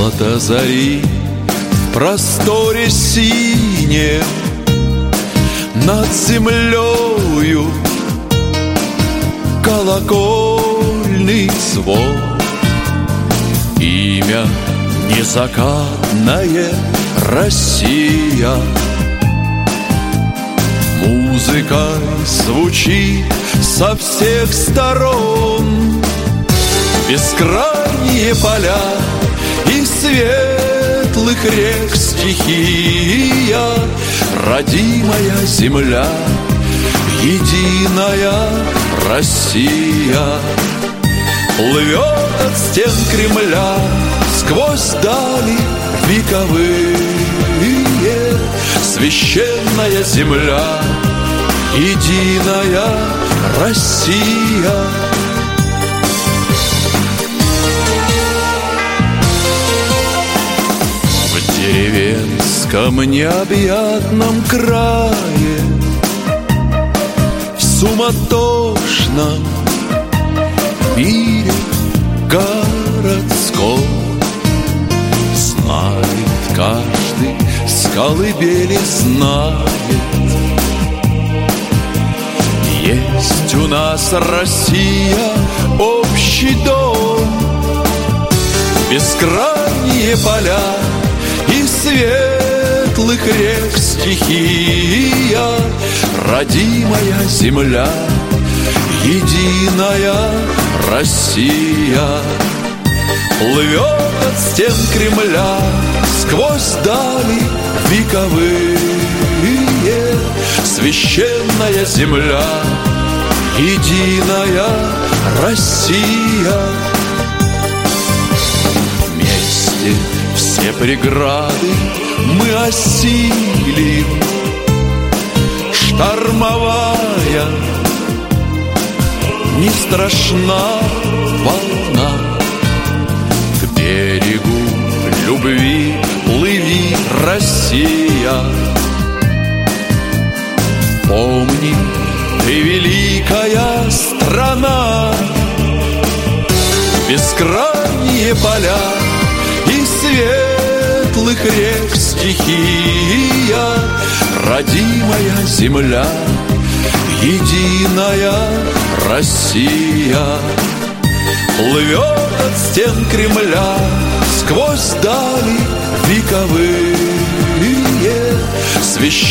Золото зари в просторе синем, над землею колокольный звон. Имя незакатная Россия музыкой звучит со всех сторон. Бескрайние поля и светлых рек стихия, родимая земля, единая Россия. Плывет от стен Кремля сквозь дали вековые священная земля, единая Россия. В деревенском необъятном крае, в суматошном мире городском, знает каждый, с колыбели знает. Есть у нас Россия, общий дом, бескрайние поля и светлых рек стихия, родимая земля, единая Россия. Плывет от стен Кремля сквозь дали вековые священная земля, единая Россия. Вместе все преграды мы осилим, штормовая не страшна волна. К берегу любви плыви, Россия. Помни, ты великая страна, бескрайние поля и светлых рек стихия, родимая земля, единая Россия. Плывет от стен Кремля сквозь дали вековые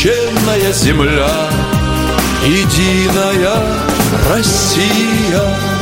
священная земля, единая Россия.